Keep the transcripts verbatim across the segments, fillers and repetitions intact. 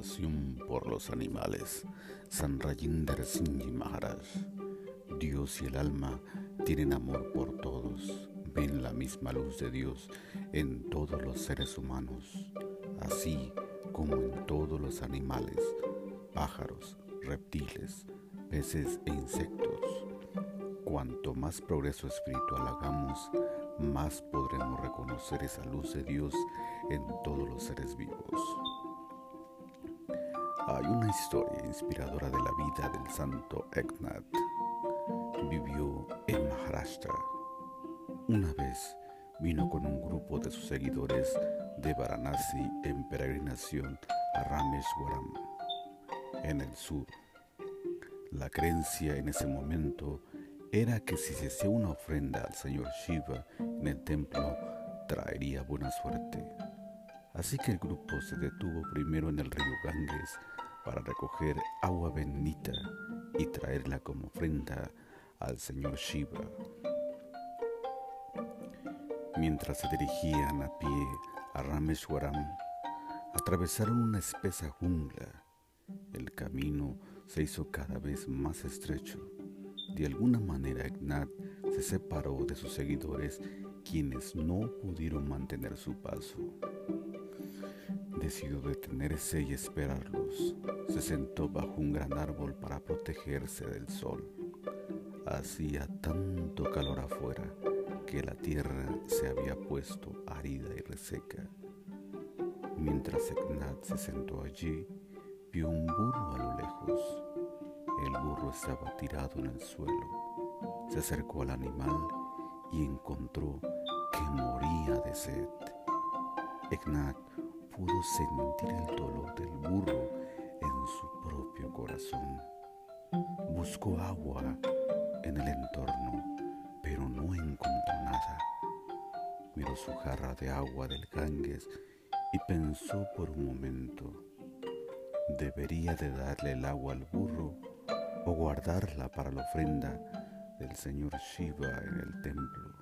Compasión por los animales. San Rajinder Singh Maharaj. Dios y el alma tienen amor por todos, ven la misma luz de Dios en todos los seres humanos, así como en todos los animales, pájaros, reptiles, peces e insectos. Cuanto más progreso espiritual hagamos, más podremos reconocer esa luz de Dios en todos los seres vivos. Hay una historia inspiradora de la vida del santo Eknath. Vivió en Maharashtra. Una vez vino con un grupo de sus seguidores de Varanasi en peregrinación a Rameswaram, en el sur. La creencia en ese momento era que si se hacía una ofrenda al señor Shiva en el templo, traería buena suerte. Así que el grupo se detuvo primero en el río Ganges para recoger agua bendita y traerla como ofrenda al señor Shiva. Mientras se dirigían a pie a Rameswaram, atravesaron una espesa jungla. El camino se hizo cada vez más estrecho. De alguna manera Eknath se separó de sus seguidores, quienes no pudieron mantener su paso. Decidió detenerse y esperarlos. Se sentó bajo un gran árbol para protegerse del sol. Hacía tanto calor afuera que la tierra se había puesto árida y reseca. Mientras Eknath se sentó allí, vio un burro a lo lejos. El burro estaba tirado en el suelo. Se acercó al animal y encontró que moría de sed. Eknath pudo sentir el dolor del burro en su propio corazón. Buscó agua en el entorno, pero no encontró nada. Miró su jarra de agua del Ganges y pensó por un momento: ¿debería de darle el agua al burro o guardarla para la ofrenda del señor Shiva en el templo?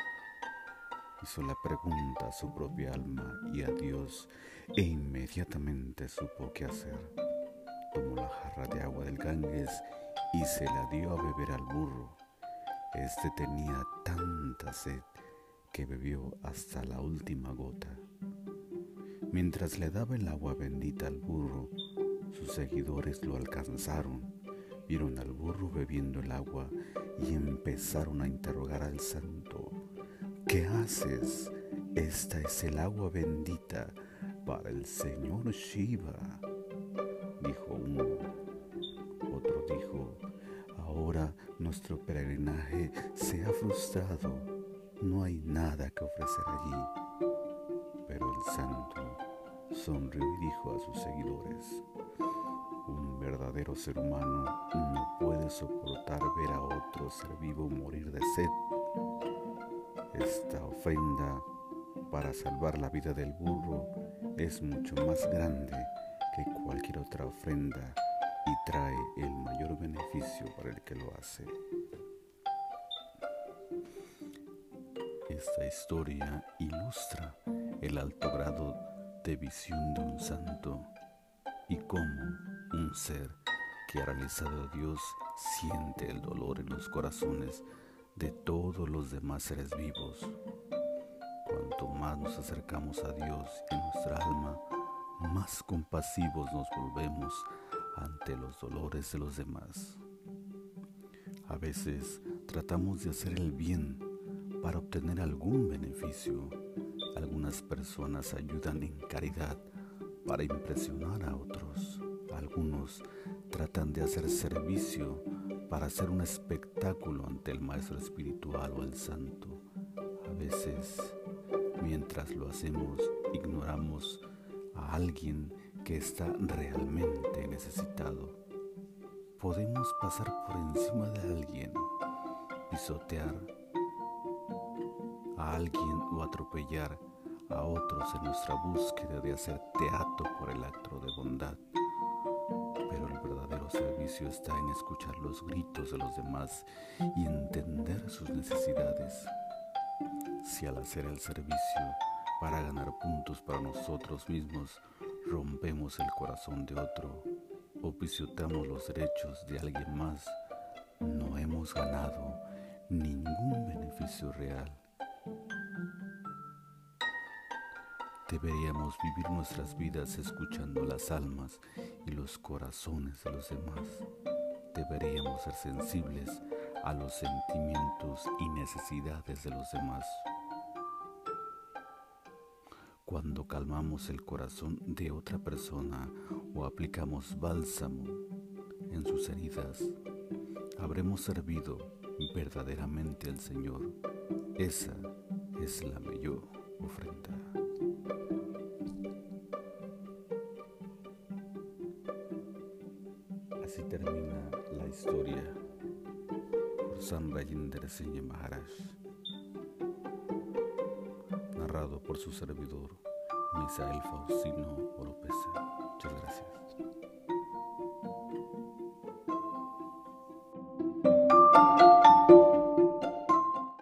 Hizo la pregunta a su propia alma y a Dios e inmediatamente supo qué hacer. Tomó la jarra de agua del Ganges y se la dio a beber al burro. Este tenía tanta sed que bebió hasta la última gota. Mientras le daba el agua bendita al burro, sus seguidores lo alcanzaron, vieron al burro bebiendo el agua y empezaron a interrogar al santo. ¿Qué haces? Esta es el agua bendita para el señor Shiva, dijo uno. Otro dijo: ahora nuestro peregrinaje se ha frustrado, no hay nada que ofrecer allí. Pero el santo sonrió y dijo a sus seguidores: un verdadero ser humano no puede soportar ver a otro ser vivo morir de sed. Esta ofrenda para salvar la vida del burro es mucho más grande que cualquier otra ofrenda y trae el mayor beneficio para el que lo hace. Esta historia ilustra el alto grado de visión de un santo y cómo un ser que ha realizado a Dios siente el dolor en los corazones de todos los demás seres vivos. Cuanto más nos acercamos a Dios y nuestra alma, más compasivos nos volvemos ante los dolores de los demás. A veces tratamos de hacer el bien para obtener algún beneficio. Algunas personas ayudan en caridad para impresionar a otros. Algunos tratan de hacer servicio para hacer un espectáculo ante el maestro espiritual o el santo. A veces, mientras lo hacemos, ignoramos a alguien que está realmente necesitado. Podemos pasar por encima de alguien, pisotear a alguien o atropellar a otros en nuestra búsqueda de hacer teatro por el acto de bondad. Pero el verdadero servicio está en escuchar los gritos de los demás y entender sus necesidades. Si al hacer el servicio para ganar puntos para nosotros mismos, rompemos el corazón de otro o pisoteamos los derechos de alguien más, no hemos ganado ningún beneficio real. Deberíamos vivir nuestras vidas escuchando las almas y los corazones de los demás. Deberíamos ser sensibles a los sentimientos y necesidades de los demás. Cuando calmamos el corazón de otra persona o aplicamos bálsamo en sus heridas, habremos servido verdaderamente al Señor. Esa es la mayor ofrenda. Así termina la historia por San Rajinder Singh Maharaj, narrado por su servidor Misael Faustino Oropesa.